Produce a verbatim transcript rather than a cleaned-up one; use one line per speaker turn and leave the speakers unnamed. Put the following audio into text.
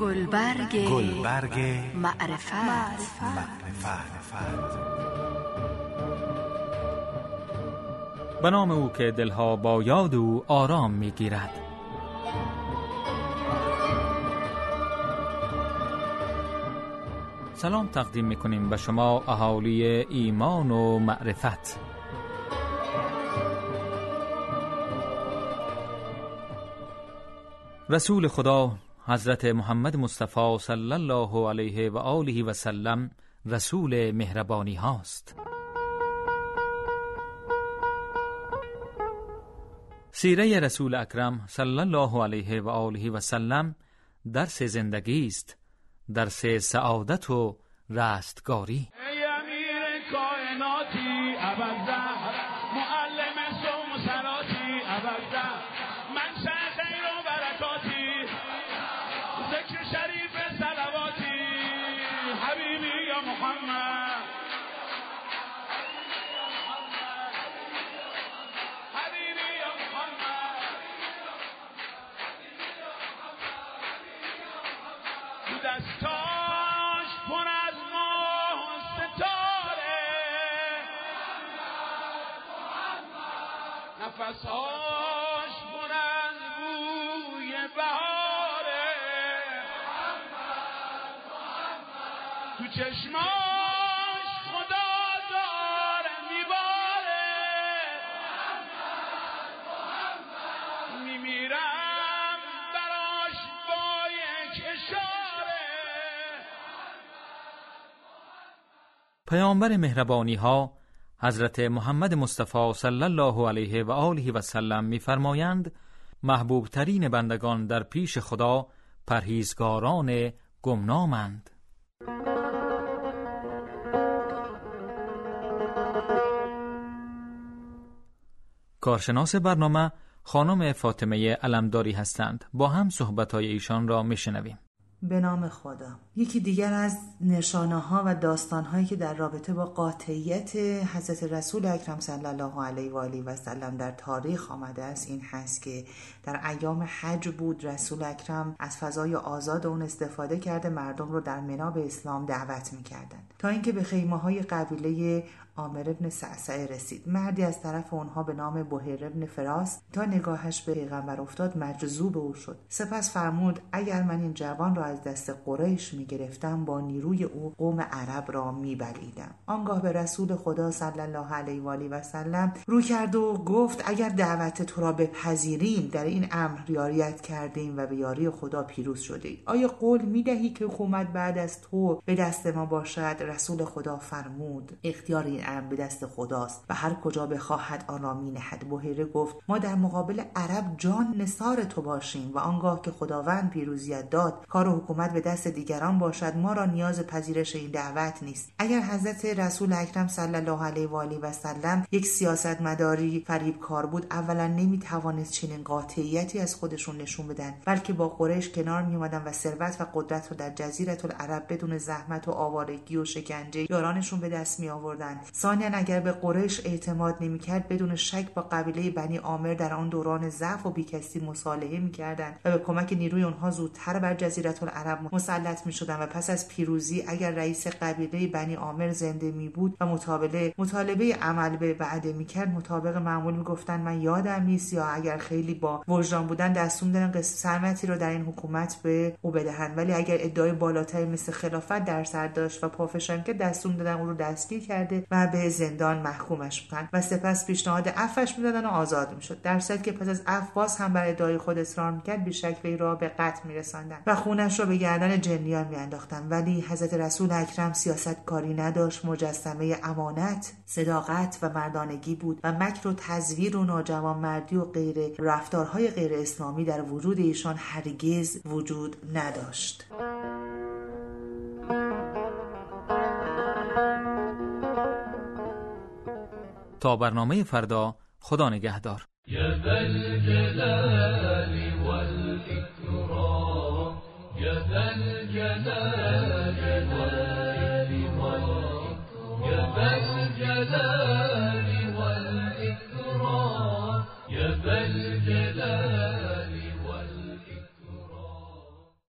گلبرگ
گلبرگ
معرفت,
معرفت. معرفت.
به نام او که دلها با یاد او آرام می‌گیرد. سلام تقدیم می‌کنیم به شما اهالی ایمان و معرفت. رسول خدا حضرت محمد مصطفی صلی الله علیه و آله و سلم رسول مهربانی هاست. سیره رسول اکرم صلی الله علیه و آله و سلم درس زندگی است، درس سعادت و رستگاری.
ای امیر کائناتی ابرزهر، معلم صوم و صلاتی ابرزهر، منشأ خیر و برکاتی، ذکر شریف صلواتی، حبیبی یا محمد، حبیبی یا محمد، تو دستاش پر از ماه و ستاره، نفساش پر از بوی بهاره، تو چشماش خدا داره میباره، میمیرم براش با یک اشاره.
پیامبر مهربانی ها حضرت محمد مصطفی صلی الله علیه و آله و سلم می‌فرمایند محبوب ترین بندگان در پیش خدا پرهیزگاران گمنامند. کارشناس برنامه خانم فاطمه علمداری هستند. با هم صحبت‌های ایشان را می‌شنویم.
به نام خدا. یکی دیگر از نشانه ها و داستان هایی که در رابطه با قاطعیت حضرت رسول اکرم صلی الله علیه و آله و سلم در تاریخ آمده است این هست که در ایام حج بود، رسول اکرم از فضای آزاد اون استفاده کرده مردم رو در منا به اسلام دعوت می‌کردند تا اینکه به خیمه های قبیله عامر ابن صعصعه رسید. مردی از طرف اونها به نام بحیر ابن فراس تا نگاهش به پیغمبر افتاد مجذوب او شد. سپس فرمود اگر من این جوان را از دست قریش میگرفتم با نیروی او قوم عرب را میبلیدم. آنگاه به رسول خدا صلی الله علیه و آله و سلم رو کرد و گفت اگر دعوت تو را بپذیریم در این امر یاریت کردیم و به یاری خدا پیروز شدیم. آیا قول میدهی که حکومت بعد از تو به دست ما باشد؟ رسول خدا فرمود اختیار این امر به دست خداست و هر کجا بخواهد آن را می نهد. بحیره گفت ما در مقابل عرب جان نثار تو باشیم و آنگاه که خداوند پیروزیت داد کار و حکومت به دست دیگران باشد ما را نیاز پذیرش این دعوت نیست. اگر حضرت رسول اکرم صلی الله علیه و آله و سلم یک سیاستمداری فریبکار بود اولا نمی توانست چنین قاطعیتی از خودشون نشون بدن، بلکه با قریش کنار می اومدن و ثروت و قدرت رو در جزیره العرب بدون زحمت و آوارگی و شکنجه یارانشون به دست می آوردن. ثانیاً اگر به قریش اعتماد نمی‌کرد بدون شک با قبیله بنی عامر در آن دوران ضعف و بیکسی مصالحه می‌کردند و به کمک نیروی آنها زودتر بر جزیره العرب مسلط می‌شدند و پس از پیروزی اگر رئیس قبیله بنی عامر زنده می‌بود و مطابقه مطالبه عمل به وعده می‌کرد مطابق معمول می‌گفتند من یادم نیست، یا اگر خیلی با وجدان بودن دستور دادن قسمتی رو در این حکومت به او بدهند، ولی اگر ادعای بالاتری مثل خلافت در سر داشت و پافشاری که دستور دادن او رو دستگیر کرده و به زندان محکومش می‌کردند و سپس پیشنهاد عفوش می‌دادن و آزاد می‌شد. در صورتی که پس از عفو باز هم بر ادعای خود اصرار می‌کرد بیشک وی را به قتل می‌رساندند و خونش را به گردن جنیان می‌انداختند. ولی حضرت رسول اکرم سیاست کاری نداشت، مجسمه امانت، صداقت و مردانگی بود و مکر و تزویر و ناجوانمردی و غیره رفتارهای غیر اسلامی در وجود ایشان هرگز وجود نداشت.
تا برنامه فردا خدا نگهدار.
یا ذا الجلال والإكرام، یا ذا الجلال والإكرام، یا ذا الجلال